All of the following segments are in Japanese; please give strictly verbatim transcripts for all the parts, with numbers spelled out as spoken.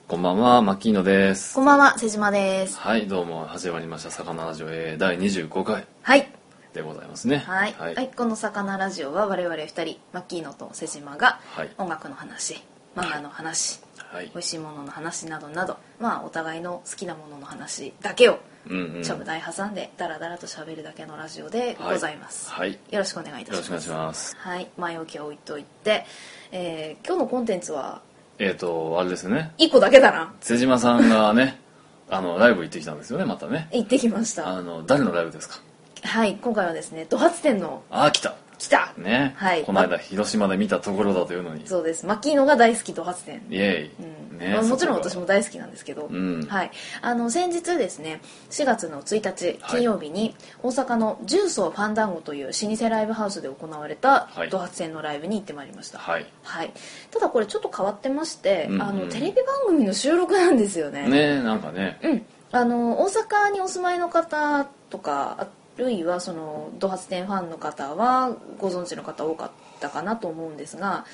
こんばんは、マッキーノです。 こんばんは、瀬島です。 はい、どうも始まりました魚ラジオ、えー、だいにじゅうごかいはいでございますね。 はい、はいはい、この魚ラジオは我々ふたり、マッキーノと瀬島が音楽の話、漫画の話、はい、美味しいものの話などなど、まあお互いの好きなものの話だけをちょぶ台挟んでダラダラと喋るだけのラジオでございます、はいはい、よろしくお願いいたします。 よろしくお願いします。 はい、前置きは置いといて、えー、今日のコンテンツはえーとあれですね、 いっこだけだな。 瀬島さんがねあのライブ行ってきたんですよね。またね行ってきました。 あの誰のライブですか？ はい、今回はですね、ドハツ店のあー来た来たね、はい、この間広島で見たところだというのに。 そうです、マッキーノが大好きドハツ店。 イエーイ、 うんね、まあ、もちろん私も大好きなんですけど、うん、はい、あの先日ですねしがつのついたち金曜日に大阪の重曹ファンダンゴという老舗ライブハウスで行われたドハツ店のライブに行ってまいりました、はいはい、ただこれちょっと変わってまして、うんうん、あのテレビ番組の収録なんですよね。 ね、なんかね、 うん、あの大阪にお住まいの方とかあるいはそのドハツ店ファンの方はご存知の方多かったかなと思うんですが、はい、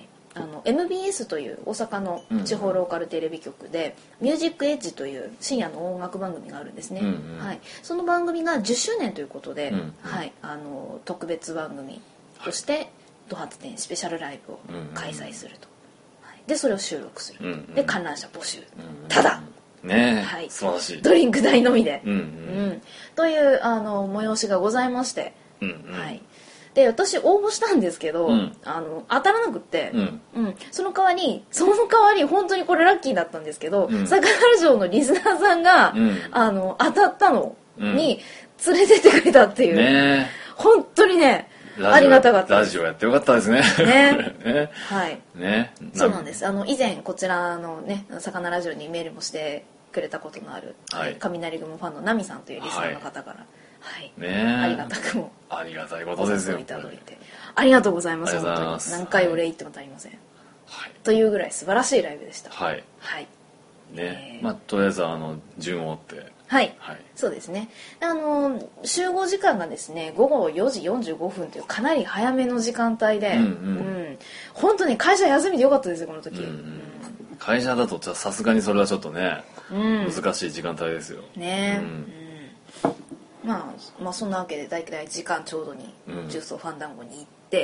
あの エムビーエス という大阪の地方ローカルテレビ局で、うん、ミュージックエッジという深夜の音楽番組があるんですね、うんうん、はい、その番組がじゅっしゅうねんということで、うんうん、はい、あの特別番組としてドハツ店スペシャルライブを開催すると、はい、でそれを収録する、うんうん、で観覧者募集、うんうん、ただねえ、はい、素晴らしい。 ドリンク代のみで、うんうんうん、 というあの催しがございまして、うんうん、はい、で私応募したんですけど、うん、あの当たらなくって、うんうん、その代わりその代わり本当にこれラッキーだったんですけど、うん、魚ラジオのリスナーさんが、うん、あの当たったのに連れてってくれたっていう、ね、本当にねありがたかったです。ラジオやってよかったですね。 ね。 ねはい。 ね。 そうなんです。あの以前こちらのね魚ラジオにメールもしてくれたことのある、はい、雷雲ファンのナミさんというリスナーの方から、はい、 ね、 ありがたくもありがたいことですよ。 いただいてありがとうございます。本当に何回お礼言っても足りません。はい。というぐらい素晴らしいライブでした。 はい。 はい。 ね。えー、まあとりあえずあの順を追って。 はい、はい、そうですね。あの集合時間がですねごごよじよんじゅうごふんというかなり早めの時間帯で、うんうんうん、本当に会社休みでよかったですよこの時、うんうんうん、 会社だとさすがにそれはちょっとね、うん、難しい時間帯ですよね、うんうん、まあ、まあそんなわけで大体時間ちょうどに重曹ファンダンゴに行って、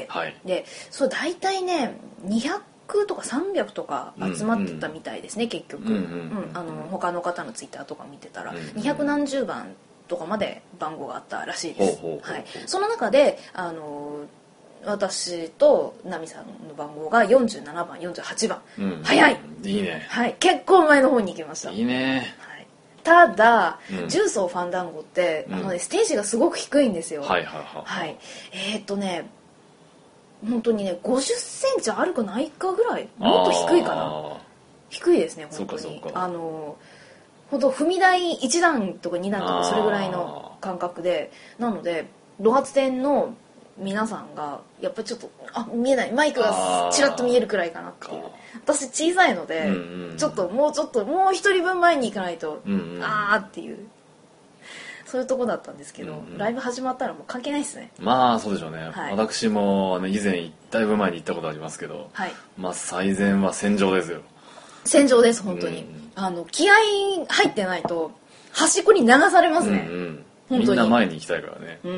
うん、はい、でそう大体ねにひゃくとかさんびゃくとか集まってたみたいですね、うん、結局、うんうんうん、あの他の方のツイッターとか見てたら、うんうん、にひゃくなんじゅうばんとかまで番号があったらしいです。はい、その中であの私とナミさんの番号がよんじゅうななばんよんじゅうはちばん、うん、早い、 いいね、 はい、結構前の方に行きました。 いいね、 はい、ただ、うん、重曹ファンダンゴって、うん、あのね、ステージがすごく低いんですよ。 はいはいはい、 はい、えー、っとね本当にねごじゅっセンチあるかないかぐらい、もっと低いかな、低いですね本当に。そうかそうか、あの本当踏み台いちだんとかにだんとかそれぐらいの感覚で、なのでドハツ店の皆さんがやっぱりちょっとあ見えない、マイクがちらっと見えるくらいかなっていう。私小さいので、うんうん、ちょっともうちょっともう一人分前に行かないと、うんうん、あーっていうそういうとこだったんですけど、うんうん、ライブ始まったらもう関係ないですね。 まあそうでしょうね、はい、私もあの以前だいぶ前に行ったことありますけど、はい、まあ最善は戦場ですよ。 戦場です本当に、うん、あの気合入ってないと端っこに流されますね、うんうん、本当にみんな前に行きたいからね、 うんうん、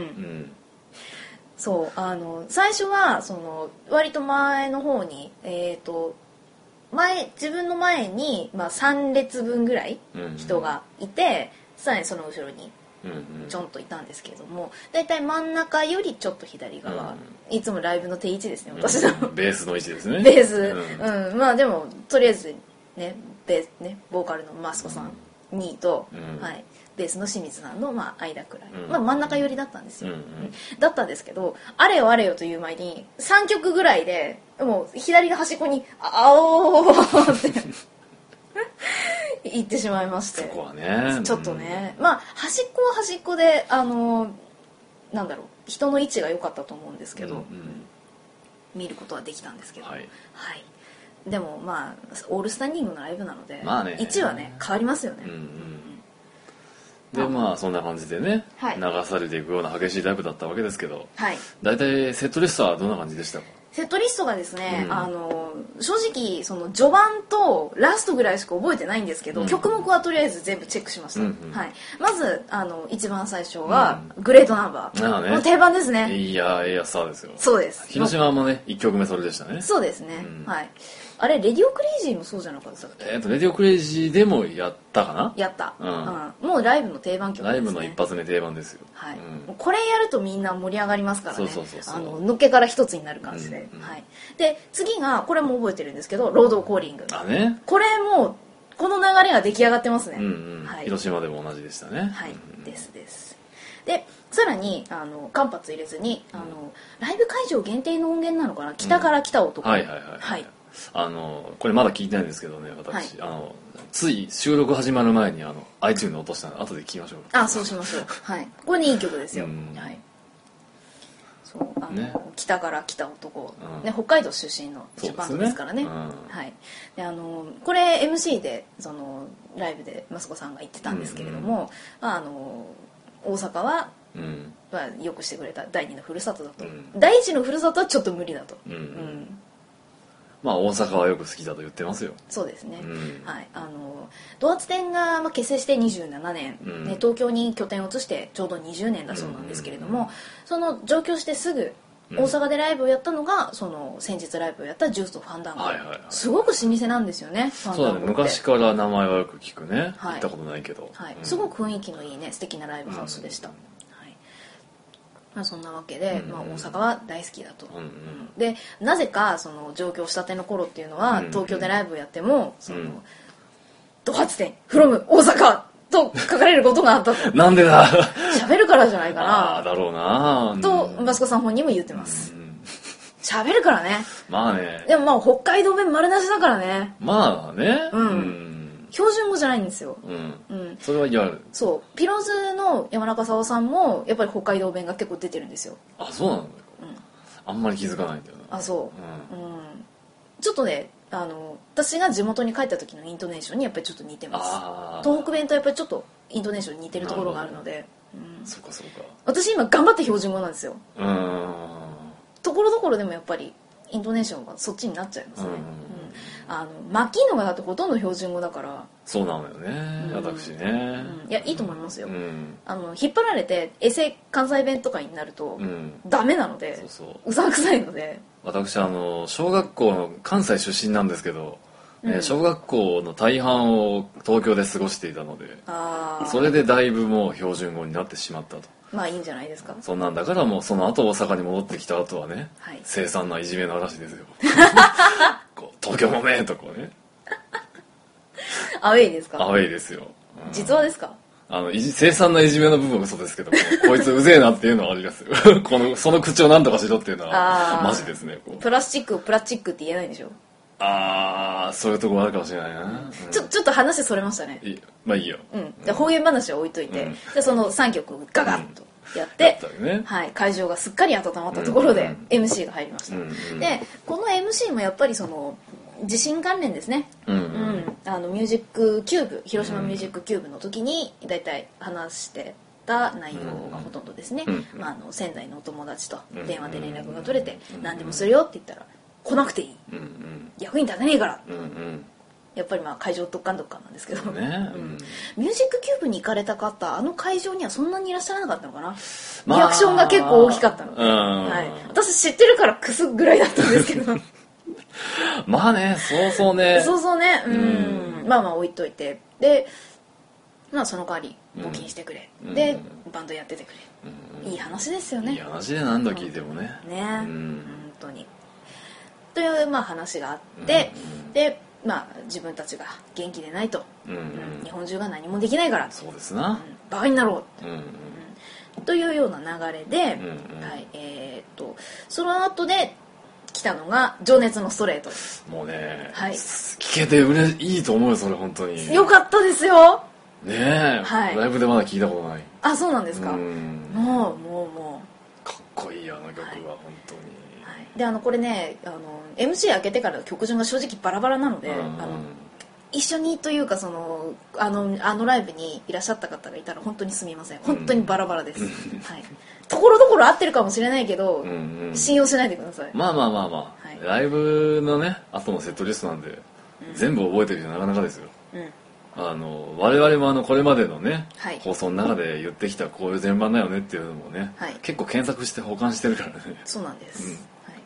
そうあの最初はその割と前の方にえっ、ー、と前自分の前に、まあ、さんれつぶんぐらい人がいて、うんうん、さらにその後ろにちょんといたんですけれども、だいたい真ん中よりちょっと左側、うん、いつもライブの定位置ですね私の、 うん、ベースの位置ですね。 ベース、うんうん、まあでもとりあえずねベースねボーカルのマスコさんにいと、うん、はい、ベースの清水さんの、まあ、間くらい、うん、まあ、真ん中寄りだったんですよ、うんうん、だったんですけどあれよあれよという前にさんきょくぐらいでもう左の端っこにあおーって行ってしまいまして、 そこはねちょっとね、うん、まあ端っこは端っこであのなんだろう人の位置が良かったと思うんですけど、うんうん、見ることはできたんですけど、はい、はい、でもまあオールスタンディングのライブなので、まあね、位置はね変わりますよね、うんうん、 でまあそんな感じでね、はい、流されていくような激しいライブだったわけですけど、はい、だいたいセットリストはどんな感じでしたか？ セットリストがですね、うん、あの正直その序盤とラストぐらいしか覚えてないんですけど、うん、曲目はとりあえず全部チェックしました、うんうん、はい、まずあの一番最初は、うん、グレートナンバー、ね、もう定番ですね。 いやいやそうですよ。 そうです。 広島もねいっきょくめそれでしたね。 そうですね、うん、はい。あれレディオクレイジーもそうじゃなかったっけ？ えっとレディオクレイジーでもやったかな。 やった、うんうん、もうライブの定番曲ですね。 ライブの一発目定番ですよ。 はい、 うん、 これやるとみんな盛り上がりますからね。 そうそうそうそう、 あののっけから一つになる感じで、うんうん、はい。で次がこれも覚えてるんですけど、ロードコーリング。 あね。 これもこの流れが出来上がってますね。 うんうん、はい、広島でも同じでしたね。 はい、 うんうん、 ですです。でさらにあの間髪入れずにあの、うん、ライブ会場限定の音源なのかな、北から来た男、 うん、はいはいはい、はい、あのこれまだ聞いてないんですけどね私、はい、あのつい収録始まる前にあの iTunes で落としたので後で聞きましょう。 あ、そうしましょう。はい、これねいい曲ですよ、うん、はい。そうあの、ね、北から来た男、うん、ね、北海道出身のバンドですからね、うん、はい。であのこれ エムシー でそのライブでマスコさんが言ってたんですけれども、うんうん、あの大阪は、うんまあ、よくしてくれた第二のふるさとだと、うん、第一のふるさとはちょっと無理だと、うんうん、 まあ大阪はよく好きだと言ってますよ。 そうですね、 うん、 はい。あのドアツ店がまあ結成してにじゅうななねん、うん、ね、東京に拠点を移してちょうどにじゅうねんだそうなんですけれども、うん、その上京してすぐ大阪でライブをやったのが、うん、その先日ライブをやったジュースとファンダンゴ、はいはいはい、すごく老舗なんですよね。 そうだね、昔から名前はよく聞くね、はい、行ったことないけど、 はい、うん、すごく雰囲気のいいね素敵なライブハウスでした、うん、はい。まあ、そんなわけで、うん、まあ、大阪は大好きだと、うんうん、でなぜかその上京したての頃っていうのは、うんうん、東京でライブをやってもその、うん、ド発店 from 大阪と書かれることがあったとなんでだ喋るからじゃないかなあだろうなとマスコさん本人も言ってます喋、うん、るからね。 まあね。 でもまあ北海道弁丸出しだからね。 まあね、 うん、うん、標準語じゃないんですよ、 うんうん、それは言われる。 そうピローズの山中沙央さんもやっぱり北海道弁が結構出てるんですよ。 あ、そうなんだよ、うん、あんまり気づかないんだよな。 あ、そう、うんうん、ちょっとねあの私が地元に帰った時のイントネーションにやっぱりちょっと似てます。東北弁とやっぱりちょっとイントネーションに似てるところがあるので、 うん、そうかそうか。 私今頑張って標準語なんですよ。 うん、 ところどころでもやっぱりイントネーションがそっちになっちゃいますね、うんうん、あのマキーノがだってほとんど標準語だから。 そうなのよね、うん、私ね、 うん、いやいいと思いますよ、 うん、 あの引っ張られてエセ関西弁とかになると、うん、ダメなので、そうそう、うさんくさいので。 私あの小学校の関西出身なんですけど、うん、えー、小学校の大半を東京で過ごしていたので、あ、それでだいぶもう標準語になってしまったと。 まあいいんじゃないですか。 そんなんだからもうその後大阪に戻ってきた後はね、はい、凄惨ないじめの嵐ですよこう東京もねとこうねアウェイですか。 アウェイですよ、 うん、実話ですか。 あのいじ凄惨ないじめの部分は嘘ですけどもこいつうぜえなっていうのはありますよこのその口を何とかしろっていうのはマジですね。こうプラスチックをプラスチックって言えないんでしょ。 ああ、そういうところあるかもしれないな、うん、 ちょちょっと話それましたね。 いい、まあいいよ、 うん、で方言話は置いといて、うん、でそのさんきょくガガッとやって、うんね、はい、会場がすっかり温まったところで エムシー が入りました、うんうん、でこの エムシー もやっぱりその地震関連ですね、うんうんうん、あのミュージックキューブ広島ミュージックキューブの時にだいたい話してた内容がほとんどですね、うんうん、まあ、あの仙台のお友達と電話で連絡が取れて、うんうん、何でもするよって言ったら来なくていい、うんうん、役に立てねえから、うんうん、やっぱりまあ会場どっかんどっかんなんですけど、ね、うん、ミュージックキューブに行かれた方あの会場にはそんなにいらっしゃらなかったのかな、まあ、リアクションが結構大きかったので、はい、私知ってるからクスぐらいだったんですけどまあね、そうそうねそうそうね、うん、うん、まあまあ置いといて、でまあその代わり募金してくれ、うん、でバンドやっててくれ、うん、いい話ですよね。 いい話で何度聞いてもね、 ね、うん、本当にというまあ話があって、うん、でまあ自分たちが元気でないと、うんうん、日本中が何もできないから、 そうですな、うん、 バカになろう、うんうん、というような流れで、うんうん、はい、えー、っとその後で来たのが情熱のストレート。 もうね、はい、聞けてうれいいと思うよそれ本当に。 よかったですよ。 ねえ、はい、ライブでまだ聞いたことない。 あ、そうなんですか。うん、もうもうもうかっこいいあの曲は、はい、本当に。 はい、であのこれねあの エムシー 開けてから曲順が正直バラバラなので、うん、あの一緒にというかそのあのあのライブにいらっしゃった方がいたら本当にすみません。本当にバラバラです、うん、はい、ところどころ合ってるかもしれないけど、うんうん、信用しないでください。 まあまあまあまあ、はい、ライブのね後のセットリストなんで、うん、全部覚えてる人なかなかですよ、うん、あの我々もあのこれまでのね、はい、放送の中で言ってきたこういう順番だよねっていうのもね、はい、結構検索して保管してるからね。 そうなんです、うん、はい、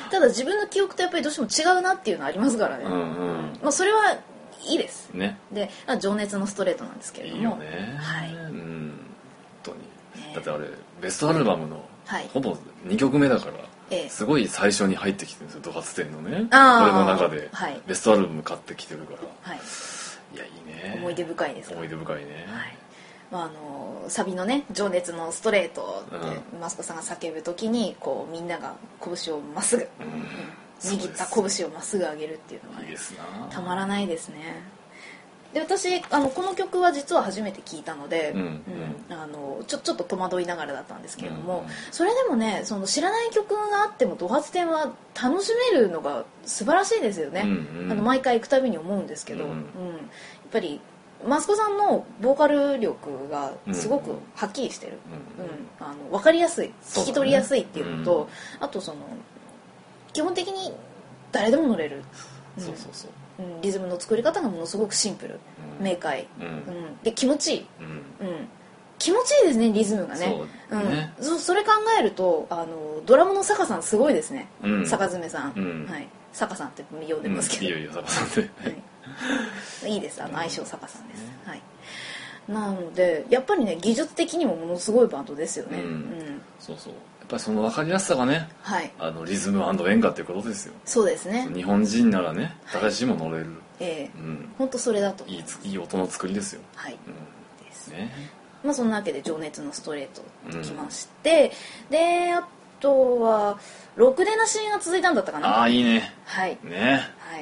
ただ自分の記憶とやっぱりどうしても違うなっていうのありますからね、うんうん、まあ、それはいいです、ね、で情熱のストレートなんですけれども、いいよね、はい、うん、本当に、ね、だってあれベストアルバムのほぼにきょくめだから、ええ、すごい最初に入ってきてるんですよ、ド発展のね、俺の中で、はい、ベストアルバム買ってきてるから、はい、いやいいね、 思い出深いですか。 思い出深いね、はい、 まあ、あのサビのね「情熱のストレート」ってマスコさんが叫ぶ時にこうみんなが拳をまっすぐ、うんうん、握った拳をまっすぐ上げるっていうのが、ね、いいですな、たまらないですね。で私あのこの曲は実は初めて聴いたので、うんうんうん、あのちょ、ちょっと戸惑いながらだったんですけれども、うんうん、それでもねその知らない曲があってもド発展は楽しめるのが素晴らしいですよね、うんうん、あの毎回行くたびに思うんですけど、うんうん、やっぱりマスコさんのボーカル力がすごくはっきりしてる、うんうん、あの分かりやすい、聞き取りやすいっていうのと、うん、あとその基本的に誰でも乗れる、うん、そうそうそう、うん、リズムの作り方がものすごくシンプル、うん、明快、うんうん、で気持ちいい、うんうん、気持ちいいですねリズムがね、そうね、うん、そ, それ考えるとあのドラムの坂さんすごいですね、うん、坂爪さん、うん、はい、坂さんって呼んでますけど、うん、いいよいいよ坂さんって、はい、いいです、あの相性坂さんです、うん、はい、なのでやっぱりね技術的にもものすごいバンドですよね、うんうん、そうそう、 やっぱりその分かりやすさがね、はい、あのリズム&演歌っていうことですよ。 そうですね、 日本人ならね誰しも乗れる、 ええ、うん、本当それだといい、いい音の作りですよ。はい、うん、 ですね。まあそんなわけで情熱のストレートときまして、うん、であとはろくでなしが続いたんだったかな。 ああいいね、 はいね、 はい、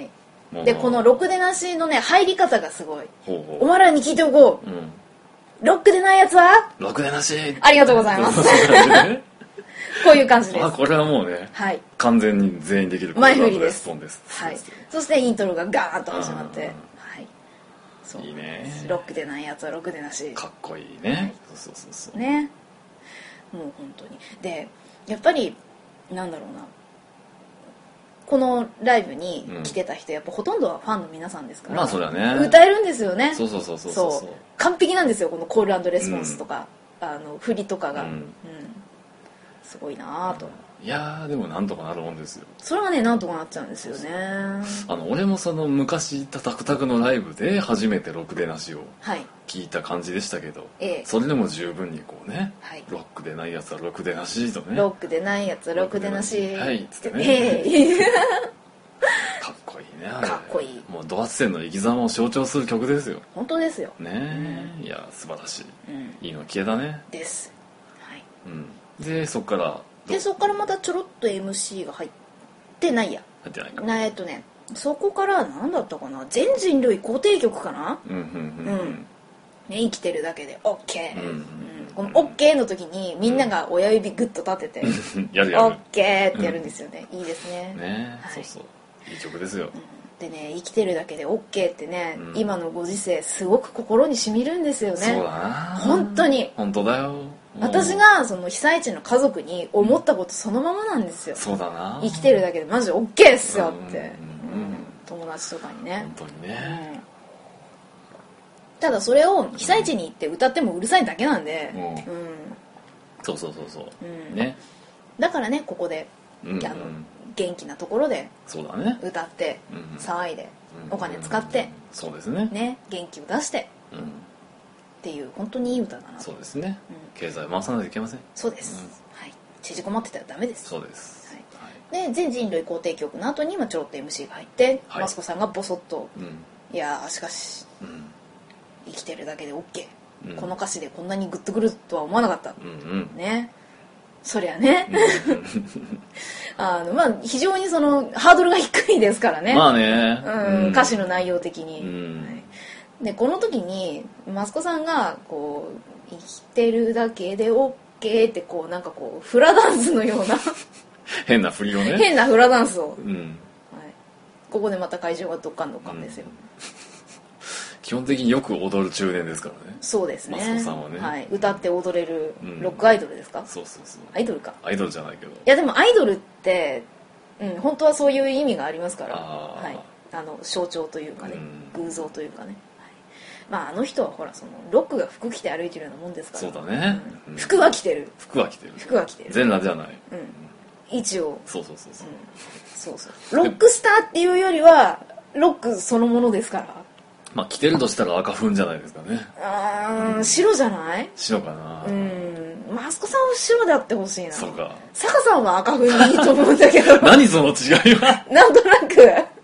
でこのろくでなしのね入り方がすごい、ほうほう、お前らに聞いておこう、うん、ロックでないやつはろくでなし、 ありがとうございますこういう感じです。 あ、これはもうね、はい、完全に全員できる前振りです。 レスポンです。 はい。そしてイントロがガーンと始まって、はい。 そういいね。 ロックでないやつはロックでなし。 かっこいいね。はい、そうそうそうそう。 ね。もう本当に。で、やっぱりなんだろうな。このライブに来てた人、うん、やっぱほとんどはファンの皆さんですから。 まあそれはね。 歌えるんですよね。 そうそうそうそうそう。 そう完璧なんですよこのコール&レスポンスとか、うん、あの振りとかが。うんうんすごいなぁと。 いやでもなんとかなるもんですよ。 それはねなんとかなっちゃうんですよね。 あの俺もその昔行ったタクタクのライブで初めてろくでなしを聞いた感じでしたけど、はい、それでも十分にこうね、はい、ロックでないやつはろくでなしとね、 ロックでないやつはろくでなしはいっつってねかっこいいねあれ。 かっこいい。 もうド発展の生き様を象徴する曲ですよ。 本当ですよねえ、うん、いや素晴らしい、うん、いいの消えたねです、はい、 うん、でそっからでそこからまたちょろっと エムシー が入ってないや入ってないかなえっとねそこから何だったかな全人類肯定曲かな、うんうんうんうん、ね、生きてるだけで OK、うんうん、この OK の時にみんなが親指グッと立てて、うん、やるやる OK ってやるんですよね、うん、いいですねね、はい、そうそういい曲ですよ、うんでね生きてるだけで OK ってね、うん、今のご時世すごく心に染みるんですよね。 そうだな本当に本当だよ。 私がその被災地の家族に思ったことそのままなんですよ、 うん、そうだな生きてるだけでマジ OK っすよって、うんうんうん、友達とかにね本当にね、 うん、ただそれを被災地に行って歌ってもうるさいだけなんで、うんうん、 そうそうそうそう、うん、ねだからねここで、うんうん、あの元気なところで歌って、うんうん、騒いで、うんうん、お金使って、うんうん、 そうですね、 ね元気を出して、うん、っていう本当にいい歌だなと。 そうですね、うん、経済回さないといけません。 そうです、うん、はい、縮こまってたらダメです。 そうです、 はいはい、で全人類肯定曲の後にちょろっと エムシー が入って、はい、マスコさんがボソッと、うん、いやーしかし、うん、生きてるだけで OK、うん、この歌詞でこんなにグッとくるとは思わなかった、うんうん、ねそりゃねあの、まあ、非常にそのハードルが低いですからね、 まあね、 うんうん、歌詞の内容的に、うんはい、でこの時にマスコさんがこう生きてるだけで OK ってこうなんかこうフラダンスのような変な振りをね変なフラダンスを、うんはい、ここでまた会場がドッカンドッカンですよ、 基本的によく踊る中年ですからね。 そうですね。 マスコさんはね、 はい、歌って踊れるロックアイドルですか、うん、 そうそうそう。 アイドルか。 アイドルじゃないけど。いやでもアイドルって、うん、本当はそういう意味がありますから、あ、はい、あの象徴というかね、うん、偶像というかね。まあ、あの人はほらそのロックが服着て歩いてるようなもんですから。 そうだね、 うん、服は着てる服は着てる服は着てる全裸じゃない、 うん、一応そうそうそうそう、うん、 そうそうロックスターっていうよりはロックそのものですから。 まあ着てるとしたら赤粉じゃないですかね。 あー、白じゃない？ 白かな。うん、 マスコさんは白であってほしいな。 そうか。 坂さんは赤粉でいいと思うんだけど何その違いはなんとなく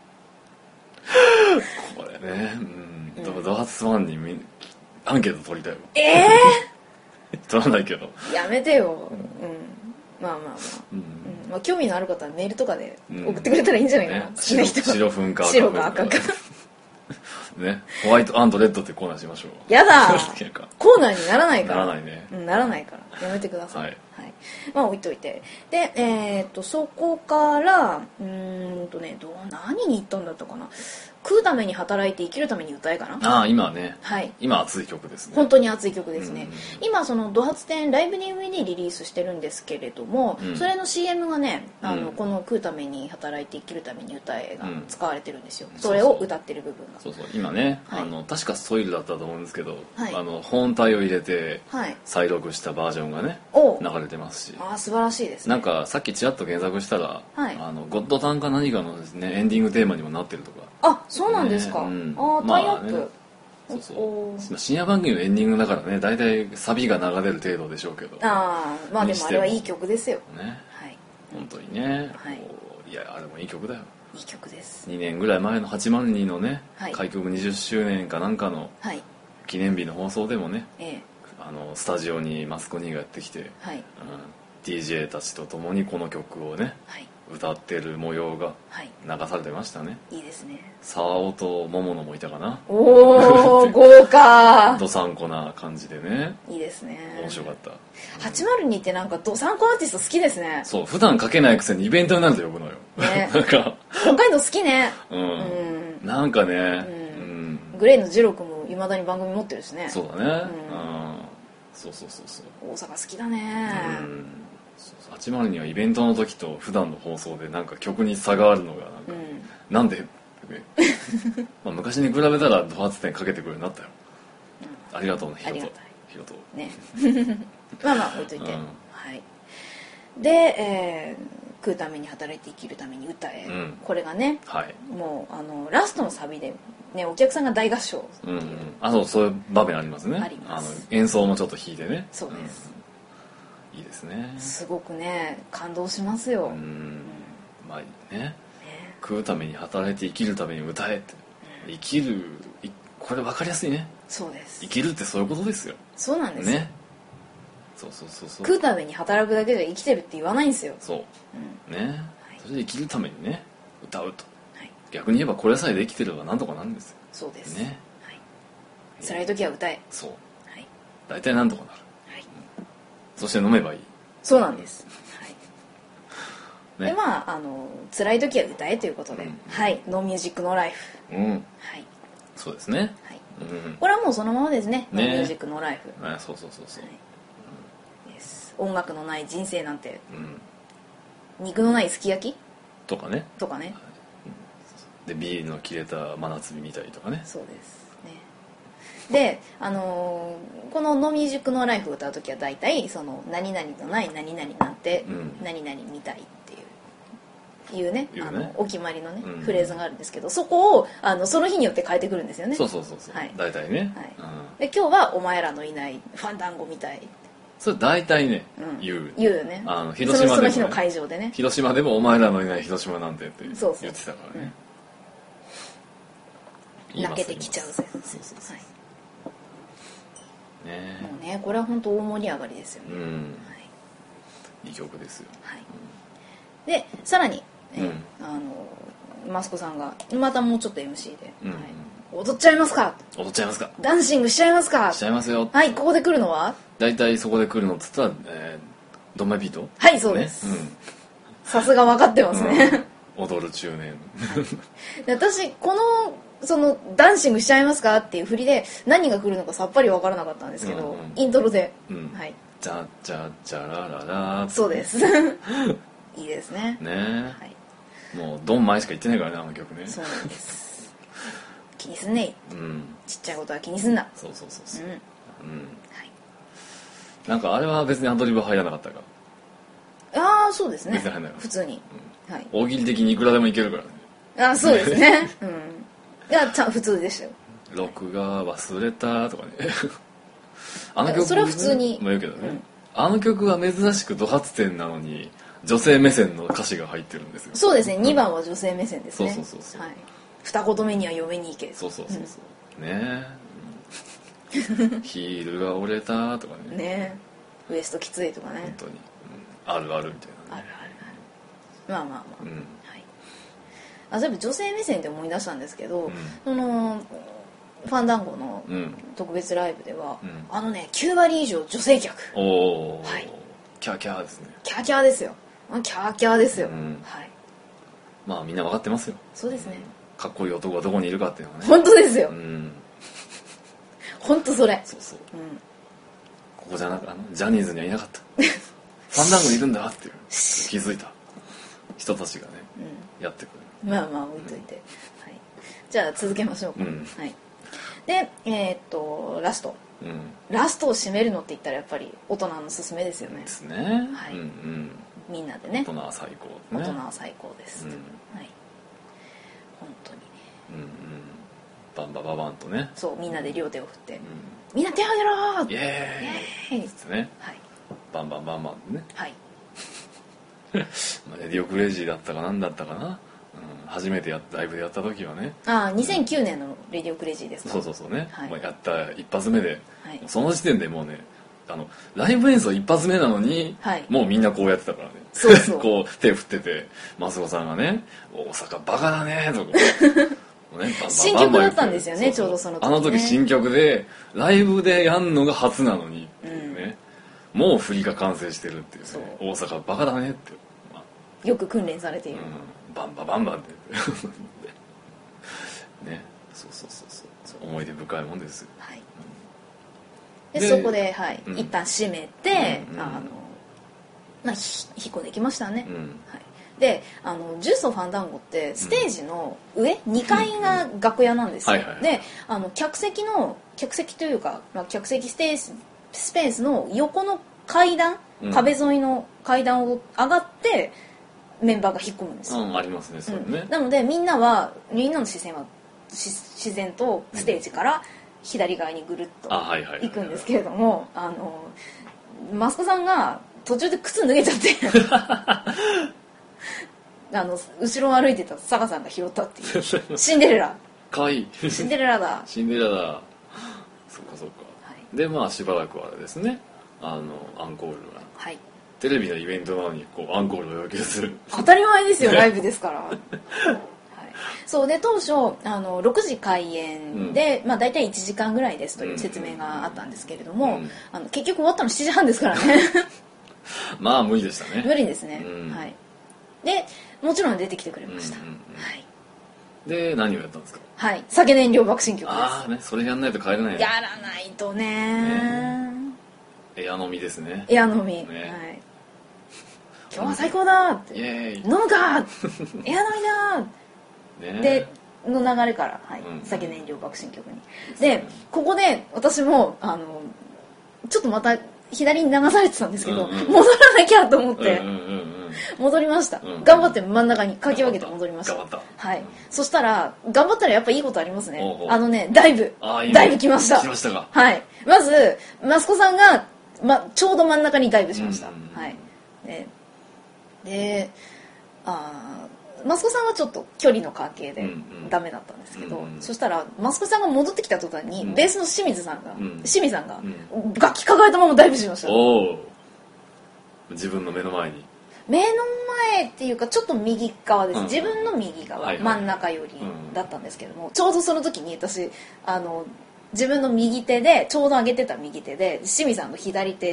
これね、うん、うん、ドハツファンにアンケート取りたいよ。ええー、取らないけどやめてよ、うん、まあまあまあ、うんうん、まあ興味のある方はメールとかで送ってくれたらいいんじゃないかな、うんね、好きな人白粉か白か赤かね、ホワイト&レッドってコーナーしましょう。 やだコーナーにならないからならないね、 うん、ならないからやめてください、 はいはい、まあ置いといてで、えー、っとそこからうーんとねどう何に行ったんだったかな。食うために働いて生きるために歌えかな。 ああ今はね、 はい、 今熱い曲ですね。 本当に熱い曲ですね、うん、今そのドハツ展ライブ ディーブイディー リリースしてるんですけれども、うん、それの シーエム がねあの、うん、この食うために働いて生きるために歌えが使われてるんですよ、うん、それを歌ってる部分がそうそう今ね、はい、あの確かソイルだったと思うんですけど、はい、あの本体を入れて再録したバージョンがね、はい、流れてますし、 あ素晴らしいですね。 なんかさっきちらっと検索したら、 はい、 あのゴッドタンか何かのですねエンディングテーマにもなってるとか。 あそうなんですか、ね、うん、あタイアップ、まあね、 そうそう深夜番組のエンディングだからね大体サビが流れる程度でしょうけど、 ああまあでもあれはいい曲ですよね、 はい、 本当にね、はい、いやあれもいい曲だよ。 いい曲です。 にねんぐらい前のはちまんにんのね、はい、開局にじゅっしゅうねんかなんかの記念日の放送でもね、はい、あのスタジオにマスコニーがやってきて、はい、うん、ディージェー たちと共にこの曲をね、はい、歌ってる模様が流されてましたね、 はい、いいですね。 沢尾と桃野もいたかな。 おー豪華どさんこな感じでね、 いいですね。 面白かった。 はちまるにってなんかどさんこアーティスト好きですね。 そう普段書けないくせにイベントになると呼ぶのよ、ね、なんか北海道好きね、 うん、うん、なんかね、うんうん、グレーのジロ君もいまだに番組持ってるしね。 そうだね、うん、うん、そうそうそうそう大阪好きだね、うん、 はちまるにはイベントの時と普段の放送でなんか曲に差があるのがなんか、うん、なんでまあ昔に比べたらドハツ展かけてくるようになったよ、うん、ありがとうねヒロトヒロトねまあまあ置いといて、うん、はいで、えー、食うために働いて生きるために歌え、うん、これがね、はい、もうあのラストのサビで、ね、お客さんが大合唱っていう、うんうん、 あそうそういう場面ありますね。 あります。 あの演奏もちょっと弾いてね。 そうです、 うん、いいですね。 すごくね感動しますよ。うん、うん、 まあね、ね食うために働いて生きるために歌えって、うん、生きるこれ分かりやすいね。 そうです。 生きるってそういうことですよ。 そうなんですよ、 ね、そうそうそうそう食うために働くだけで生きてるって言わないんですよ。 そう、うん、ね、はい、それで生きるためにね歌うと、はい、逆に言えばこれさえできてればなんとかなるんですよ。 そうですね、 はい、辛い時は歌え。 そう、はい、大体なんとかなる、はい、そして飲めばいい。 そうなんです、はい、ね、でまああの辛い時は歌えということで、うん、はいノーミュージックノーライフ、うん、はい、 そうですね、 はい、うん、これはもうそのままですね、ノーミュージックノーライフ、 ね、そうそうそうそう、はい、 うん、です。音楽のない人生なんて、うん、肉のないすき焼きとかねとかね、はい、 でビールの切れた真夏日見たりとかね。 そうですね。で、あのー、このノーミュージックノーライフを歌う時は大体その何々のない何々なんて、うん、何々見たいっていういうね、あのお決まりのね、うん、フレーズがあるんですけど、そこをあのその日によって変えてくるんですよね。 そうそうそうそう、はい、大体ね、 はい、うん、で今日はお前らのいないファンダンゴみたい。 それ大体ね、うん、言う言うよね。 あの広島でも、ね、 その日の会場でね、 広島でもお前らのいない広島なんてって言ってたからね。 うん、泣けてきちゃうぜ。そうそうそう、はい、ね、もうねこれは本当大盛り上がりですよね。うん、はい、 いい曲ですよ。 はい、うん、でさらに、ね、うん、あのマスコさんがまたもうちょっと エムシー で、うん、はい、踊っちゃいますか。 踊っちゃいますか。 ダンシングしちゃいますか。 しちゃいますよ。 はい、ここで来るのは大体そこで来るのっつったら、えー、ドンマイビート。 はいそうです、ね、うん、さすが分かってますね、 うん、踊る中年で私このそのダンシングしちゃいますかっていう振りで何が来るのかさっぱり分からなかったんですけど、うんうん、イントロで、 うん、 はいチャチャチャラララそうですいいですねね、はい、もうドン前しか言ってないからねあの曲ね。 そうなんです気にすんね、 うん、 ちっちゃいことは気にすんな。 そうそうそうそう、うんうん、はい、 なんかあれは別にアドリブ入らなかったか。 ああそうですね、 別に入らない普通に、 うん、はい、大喜利的にいくらでもいけるからね。 あそうですねうんいやちゃん普通でしたよ。 録画忘れたとかねあの曲それは普通にも言うけどね、うん、あの曲は珍しくド発展なのに女性目線の歌詞が入ってるんですよ。 そうですね、うん、にばんは女性目線ですね。 そうそうそうそう、はい、 二言目には嫁に行け。 そうそうそうそう、うん、ねえヒールが折れたとかねねウエストきついとかね本当に、うん、あるあるみたいな、 ね、あるあるあるまあまあまあ、うん、はい、あ全部女性目線で思い出したんですけど、うん、そのファンダンゴの特別ライブでは、うん、あのねきゅうわり以上女性客。 おお、はい、キャーキャーですね。 キャーキャーですよキャーキャーですよ、うん、はい、 まあみんな分かってますよ。 そうですね、 かっこいい男がどこにいるかっていうのはね本当ですよ、うん、本当それそうそう、うん、ここじゃなくあのジャニーズにはいなかったファンダンゴにいるんだっていう気づいた人たちがね、うん、やってくる。 まあまあ置いといて、うん、はい、じゃあ続けましょうか、うん、はい、でえー、っとラスト、うん、ラストを締めるのって言ったらやっぱり大人のすすめですよね。 ですね、はい、うんうん、 みんなでね大人は最高、ね、 大人は最高です、うん、はい、本当にね、 うんうん、バンバババンとね、 そうみんなで両手を振って、うん、みんな手を挙げろーイエーイイエーイってね、はい、バンバンバンバンね、はいレディオクレイジーだったかなんだったかな、うん、初めてやライブでやった時はね、 ああにせんきゅうねんのレディオクレイジーですか。 そうそうそうね、はい、まあ、やった一発目で、はい、その時点でもうねあのライブ演奏一発目なのに、はい、もうみんなこうやってたからね。 そうそうこう手振っててマスコさんがね「大阪バカだね」とかね、新曲だったんですよね。そうそうちょうどその時、ね、 あの時新曲でライブでやんのが初なのにっていうね、うん、もう振りが完成してるっていう、ね、大阪バカだねって、まあ、よく訓練されている、 うん、バンババンバンってね、そうそうそうそう思い出深いもんですよ、はい、 うん、で, でそこで、はい、うん、一旦閉めて、うんうん、あのまあ引っこできましたね、うん、はい、であのジュースとファンダンゴってステージの上、うん、にかいが楽屋なんですよ、であの客席の客席というか、まあ、客席ステージスペースの横の階段、うん、壁沿いの階段を上がってメンバーが引っ込むんですよ、 うん、ありますねそれね、 うん、なのでみんなはみんなの視線は自然とステージから左側にぐるっと行くんですけれども、あのマスコさんが途中で靴脱げちゃってあの後ろを歩いてた坂さんが拾ったっていうシンデレラかわいいシンデレラだシンデレラだそっかそっか、はい、でまあしばらくはあれですねあのアンコールが、はい、テレビのイベントなのにこうアンコールを要求する当たり前ですよライブですから、はい、そうで当初あのろくじ開演で、うん、まあ、大体いちじかんぐらいですという説明があったんですけれども、うん、あの結局終わったのしちじはんですからねまあ無理でしたね無理ですね、うん、はい、でもちろん出てきてくれました、うんうんうん、はい、 で何をやったんですか。 はい、酒燃料爆心曲です。 ああね、それやんないと帰れない、ね、 やらないと ね, ねエア飲みですね。 エア飲み、ね、はい、今日は最高だってイエーイ飲むかエア飲みだ、ね、での流れから、はい、うん、酒燃料爆心曲にでここで私もあのちょっとまた左に流されてたんですけど、うんうん、戻らなきゃと思って、うんうんうん、戻りました、うんうん、頑張って真ん中にかき分けて戻りました。 頑張った、 はい、うん、そしたら頑張ったらやっぱいいことありますね。おうおうあのねダイブダイブ来ました来ましたか。 はい、まずマスコさんが、ま、ちょうど真ん中にダイブしました、うんうんうん、はい、で, であマスコさんはちょっと距離の関係でダメだったんですけど、うんうん、そしたらマスコさんが戻ってきた途端に、うん、ベースの清水さんが、うん、清水さんが、うん、楽器抱えたままダイブしました。 お自分の目の前に目の前っていうかちょっと右側です、うん、自分の右側、はいはい、真ん中寄りだったんですけども、うん、ちょうどその時に私あの自分の右手でちょうど上げてた右手で清水さんの左手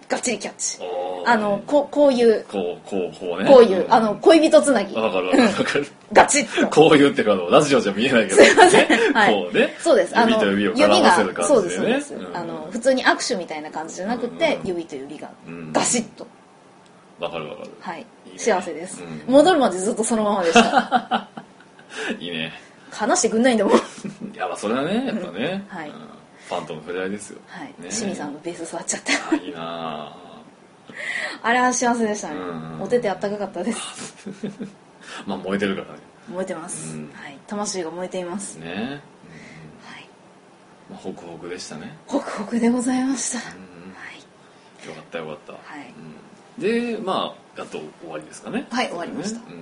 ガチリキャッチ。あのここういうこうこうこうね。 こういうあの恋人つなぎ。 わかるわかるわかる。 ガチッと。 こういうってかラジオじゃ見えないけど。 すいません。はい。 こうね。 そうです。あの指と指を絡ませる感じでね。 そうですそうです。あの普通に握手みたいな感じじゃなくて指と指がガシッと。 わかるわかる。 はい。幸せです。戻るまでずっとそのままでした。 いいね。 話してくんないんだもん。いやまあそれはねやっぱね。 はい。 ファンとの触れ合いですよ。 はい。清水さんのベース座っちゃった。 いいな。 あれは幸せでしたね。お手手あったかかったです。 まあ燃えてるからね。 燃えてます。はい。魂が燃えています。 ね。はい。まあホクホクでしたね。 ホクホクでございました。はい。 よかったよかった。 はい。 でまあやっと終わりですかね。 はい終わりました。はい。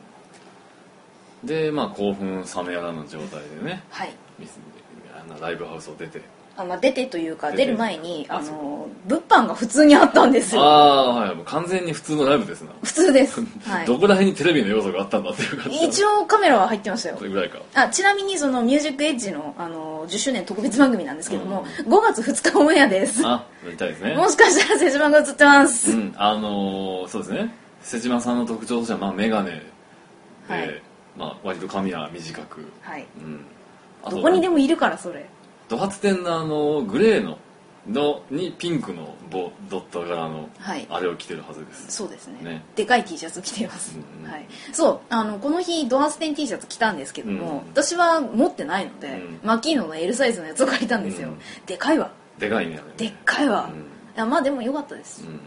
でまあ興奮冷めやらぬ状態でね。 はい。 ライブハウスを出て。 あまあ、出てというか出る前にあの物販が普通にあったんですよ。 ああはいもう完全に普通のライブですな。 普通です。 はい、どこら辺にテレビの要素があったんだっていう感じ。 一応カメラは入ってましたよ。 それぐらいか。 あちなみにそのミュージックエッジのあのじゅっしゅうねん特別番組なんですけども、うん、ごがつふつかオンエアです。 あ見たいですね。 もしかしたら瀬島が映ってます。 うんあのー、そうですね。瀬島さんの特徴としてはまあメガネで、はい、まあ割と髪は短く。 はい。 うん。 どこにでもいるからそれ。 ド発展のあのグレーののにピンクのボドット柄のあれを着てるはずです、 はい、そうです ね, ねでかい T シャツ着てます、うんうんはい、そうあのこの日ド発展 T シャツ着たんですけども、うんうん、私は持ってないので、うん、マキーノの L サイズのやつを借りたんですよ、うん、でかいわでかいねでっかいわ、うん、いやまあでも良かったです、うんうん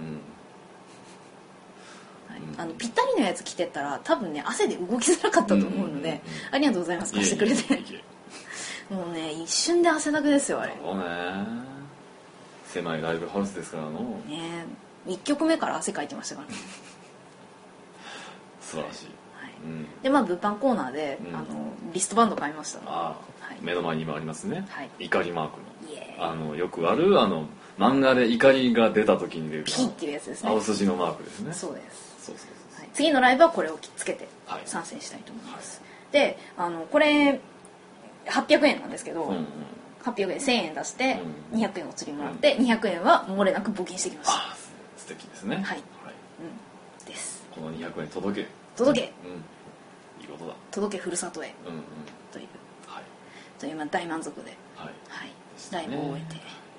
はい、あのぴったりのやつ着てたら多分ね汗で動きづらかったと思うので、うんうんうん、ありがとうございます貸してくれてもうね一瞬で汗だくですよあれそうね狭いライブハウスですからのねいっきょくめから汗かいてましたからね素晴らしい、 はいうん、でまあ物販コーナーで、うん、あのリストバンド買いましたあ、はい、目の前に今ありますね、 はい、 怒りマークのあのよくあるあの漫画で怒りが出た時に出るピーっていうやつですね青筋のマークですねそうですそうそうそう、 はい、次のライブはこれをつけて参戦したいと思います、はい、であのこれはっぴゃくえんなんですけど、うんうん、はっぴゃくえんせんえん出してにひゃくえんお釣りもらって、うん、にひゃくえんは漏れなく募金してきましたあ素敵ですねはい、はいうん、ですこのにひゃくえん届け届け、 うん、いいことだ届けふるさとへ、 うんうん、 という、 はい、 という大満足で、 はいはい、ライブを終えて、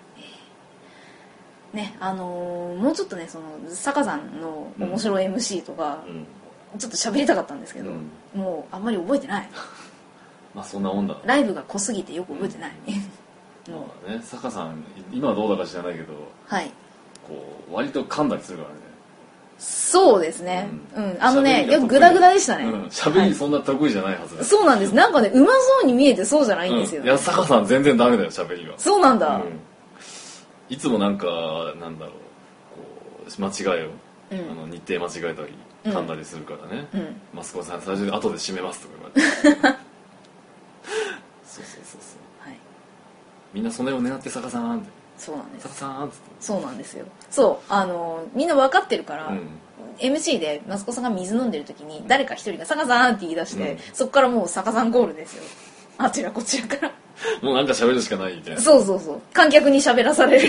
えー、ねあのー、もうちょっとねその坂さんの面白い エムシー とか、うん、ちょっと喋りたかったんですけど、うん、もうあんまり覚えてないまあそんなもんだライブが濃すぎてよく覚えてない、 うん、もうね坂さん今はどうだか知らないけどはいこう割と噛んだりするからねそうですねうん、うん、あのねよくグダグダでしたね喋、うん、りそんな得意じゃないはずだ、 はい、そうなんですなんかねうまそうに見えてそうじゃないんですよ、 うん、いや坂さん全然ダメだよ喋りはそうなんだ、うん、 いつもなんかなんだろうこう間違えを、うん、あの日程間違えたり噛んだりするからね、うん、マスコさん最初に後で締めますとか言われてそうそうそうそう、はい、みんなそれを狙って坂さんってそうなんです坂さんってそうなんですよそうあのみんな分かってるから、うん、エムシー でマスコさんが水飲んでる時に誰か一人が坂さんって言い出して、うん、そこからもう坂さんゴールですよあちらこちらからもうなんか喋るしかないみたいなそうそうそう観客に喋らされる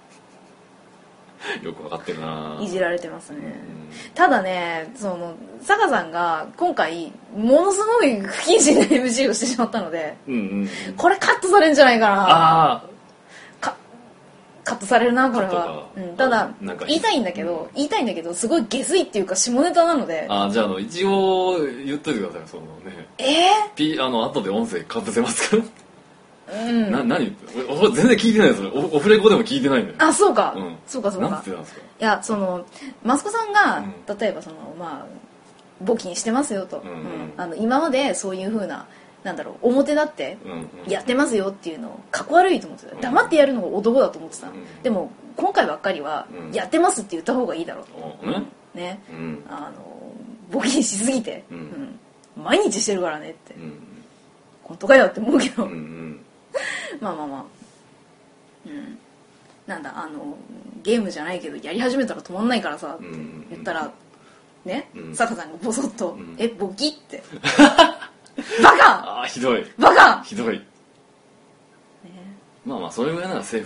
よく分かってるないじられてますね、うん、ただねその坂さんが今回ものすごい不謹慎な エムシー をしてしまったので、うんうんうん、これカットされるんじゃないかなあかカットされるなこれは、うん、ただ言いたいんだけど、うん、言いたいんだけどすごい下水っていうか下ネタなのであじゃあ、あの一応言っといてくださいそのねえー、 P あの後で音声かぶせますかうん、な何俺全然聞いてないですオフレコでも聞いてないんだよあそうか、うん、そうかそうかなんて言ってたんですかいやそのマスコさんが、うん、例えばそのまあ募金してますよと、うんうんうん、あの今までそういう風ななんだろう表立ってやってますよっていうのをかっこ悪いと思ってた、うん、黙ってやるのが男だと思ってた、うん、でも今回ばっかりは、うん、やってますって言った方がいいだろうと、うん、ね、うん、あの募金しすぎて、うんうん、毎日してるからねって、うん、本当かよって思うけど、うんうんまあまあまあ、うん、なんだあのゲームじゃないけどやり始めたら止まんないからさって言ったらね、うん、坂さんがボソッと「うん、えボキ?」ってバカあひどいバカひどい、ね、まあまあそれぐらいならセーフじゃないですか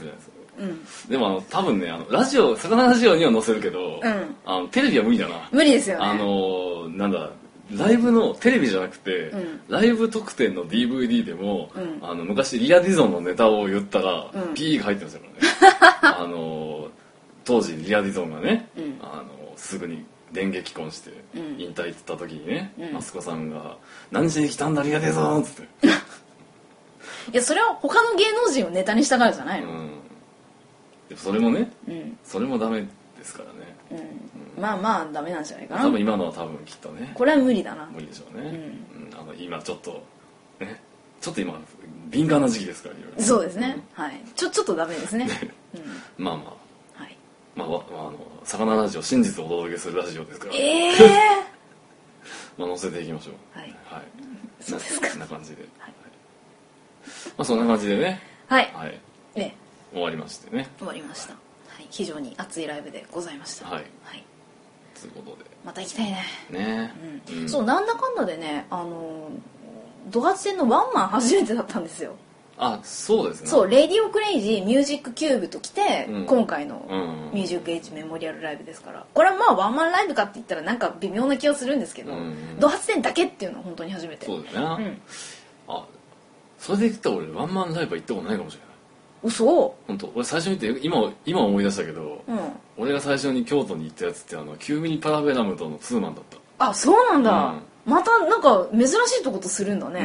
うん、 でもあの多分ねあのラジオ魚ラジオには載せるけど、 うん、 あのテレビは無理だな。 無理ですよね。 あのなんだライブのテレビじゃなくて、うん、ライブ特典の ディーブイディー でも、うん、あの昔リア・ディゾンのネタを言ったら、うん、ピー が入ってましたからねあの当時リア・ディゾンがね、うん、あのすぐに電撃婚して引退って言った時にね、うん、マスコさんが「何しに来たんだリア・ディゾン」っつっていやそれは他の芸能人をネタにしたからじゃないの、うん、 でもそれもね、うん、それもダメですからね、 うんうん、まあまあダメなんじゃないかな。 多分今のは多分きっとねこれは無理だな。 無理でしょうね、うんうん、あの今ちょっとねちょっと今敏感な時期ですからいろいろ、ね、 そうですね、うん、はいちょちょっとダメですねうん、まあまあはいまあ、まあ、あの魚ラジオ真実をお届けするラジオですからええー、 まあ載せていきましょう。 はい、 はい、 そうですか。 こんな感じで、はい、まあそんな感じでねはい、 はいね、 終わりましてね終わりました、はい、非常に熱いライブでございました。 はい、はい、ということでまた行きたいね。 ね、 うんうん、そうなんだかんだでねあのドハツ戦のワンマン初めてだったんですよ。 あ、そうですね。 そう、レディオクレイジーミュージックキューブと来て、うん、今回のミュージックエイジメモリアルライブですから、これはまあワンマンライブかって言ったらなんか微妙な気はするんですけど、うん、ドハツ戦だけっていうのは本当に初めて。 そうですね、うん、あ、それで言ったら俺ワンマンライブは行ったことないかもしれない。 嘘？ 本当俺最初に言って今今思い出したけど、うん、俺が最初に京都に行ったやつってあのきゅうミリパラベラムとのツーマンだった。 あ、そうなんだ、うん、またなんか珍しいとことするんだね、うん、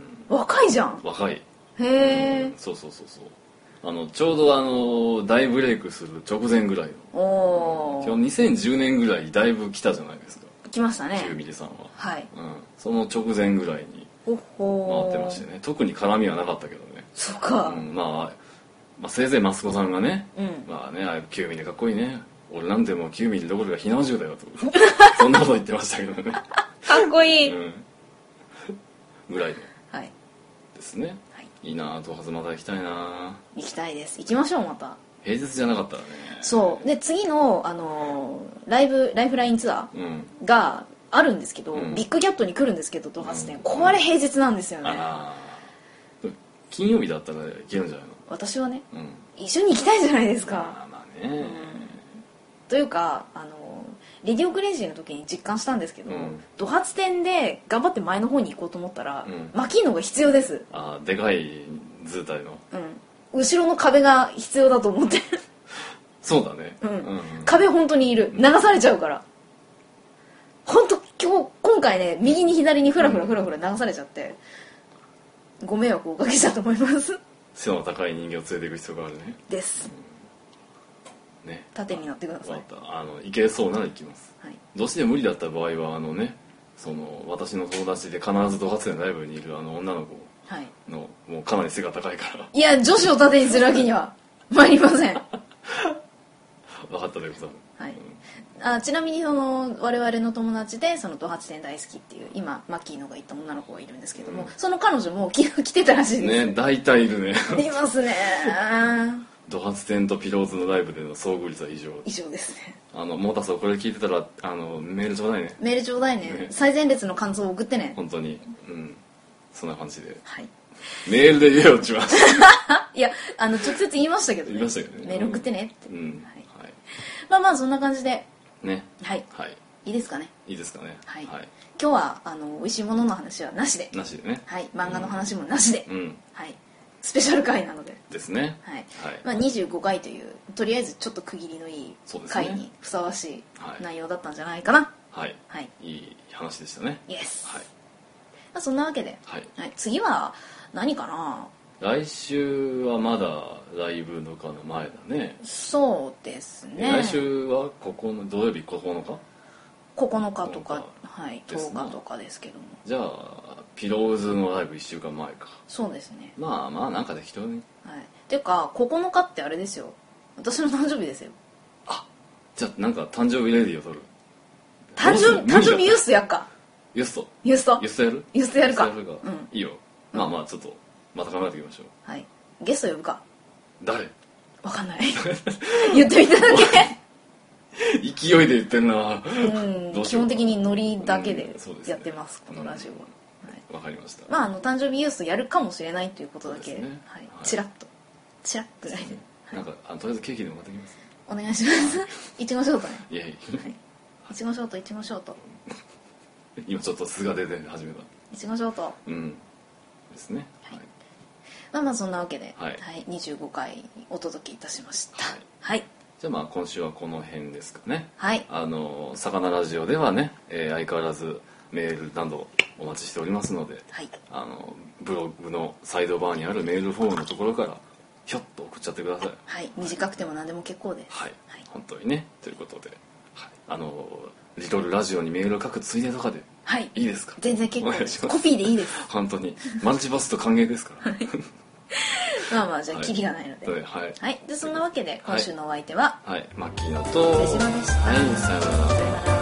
若いじゃん。 若い。 へえ、 うん、そうそうそうそうあのちょうどあの大ブレイクする直前ぐらいのお今日にせんじゅうねんぐらいだいぶ来たじゃないですか。 来ましたねきゅうミリさんは。 はい、 うん、その直前ぐらいに回ってましてね。特に絡みはなかったけどね。 そうか、 うん、まあ、まあせいぜいマスコさんがね、うん、まあねあきゅうミリかっこいいね、俺なんてもうきゅうミリどころか火縄銃だよとそんなこと言ってましたけどねかっこいい、うん、 ぐらいで、 はい、 ですね。いいな、ドハツまた行きたいな。 行きたいです。行きましょうまた。 平日じゃなかったらね。 そうで次のあのライブライフラインツアーがあるんですけど、うん、ビッグキャットに来るんですけどドハツ店、うん、これ平日なんですよね。あ金曜日だったら行けるんじゃないの。 私はね、うん、一緒に行きたいじゃないですか。 まあまあね、うん、 というかあのレディオクレイジーの時に実感したんですけど、うん、ドハツ店で頑張って前の方に行こうと思ったら、うん、マキーノが必要です。 あ、でかい図体の、 うん、後ろの壁が必要だと思ってそうだね、 うんうんうん、壁本当にいる。流されちゃうから本当今日今回ね右に左にフラフラフラフラ流されちゃって、うん、ご迷惑をおかけしたと思います背の高い人間を連れていく必要があるねです、うんね、縦になってください。 あの行けそうなら行きます、はい、どうして無理だった場合はあのねその私の友達で必ずドハツ店ライブにいるあの女の子の、はい、もうかなり背が高いからいや女子を縦にするわけには参りません分かったでござる、 はい、うん、あちなみにその我々の友達でそのドハツ店大好きっていう今マッキーのが言った女の子がいるんですけども、うん、その彼女も昨日来てたらしいですね。大体いるねいますねドハツ店とピローズのライブでの遭遇率は異常異常ですね。 あのモータスをこれ聞いてたらあのメールちょうだいね。 メールちょうだいね、ね、最前列の感想を送ってね。 本当に、うん、そんな感じで、 はい、 メールで言えよちまいやあの直接言いましたけどね。 言いましたけどね。 メール送ってねって、 うん、 はいはい、まあまあそんな感じでね、 はい、 はい、 いいですかね。 いいですかね。 はい。はい、今日はあの美味しいものの話はなしで。 なしでね。 はい。漫画の話もなしで。 うん。 はい。スペシャル回なので。 ですね。 はい。はい、まあにじゅうごかいというとりあえずちょっと区切りのいい回にふさわしい内容だったんじゃないかな。 はい。はい。いい話でしたね。 イエス。 はい。 まあそんなわけで。 はい。 はい、次は何かな。 来週はまだライブのかの前だね。 そうですね。 来週はここの土曜日ここのか。 ここのかとか、はい、とおかとかですけども。 じゃあピローズのライブいっしゅうかんまえか。 そうですね。 まあまあなんか適当に。 はい。っていうかここのかってあれですよ。私の誕生日ですよ。 あ、じゃあなんか誕生日レディを取る。 誕生日誕生日ユースやっか。 ユースト。 ユースト。 ユーストやる？ ユーストやるか。 ユーストやるか。うん。いいよ。まあまあちょっとまた考えていきましょう。 はい。ゲスト呼ぶか。 誰？ わかんない。言ってみただけ。 勢いで言ってんな。 うん。基本的にノリだけでやってます、このラジオは。わかりました。 まああの誕生日ユースやるかもしれないということだけ、はい。チラッとチラッぐらいで。 なんかあとりあえずケーキでも買ってきます。 お願いしますいちごショートね。 いやいや、はい、 いちごショートいちごショート今ちょっと素が出て始めた。 いちごショートうんですね。はい、 まあまあそんなわけで、 はいはい、にじゅうごかいお届けいたしました。 はい、 はい、 じゃあまあ今週はこの辺ですかね。 はい。 あの魚ラジオではね、えー、相変わらずメールなどお待ちしておりますので、 はい、 あのブログのサイドバーにあるメールフォームのところからひょっと送っちゃってください。 はい、短くても何でも結構です。 はい、はい、本当にね。ということで、はい、あのリトルラジオにメールを書くついでとかでいいですか？ 全然結構です。コピーでいいです。 本当にマルチバスト歓迎ですから。 まあまあじゃあキリがないので、はい、 はい、 はい、でそんなわけで今週のお相手は、 はい、はい、マッキーノと手島でした。 はい、さよなら。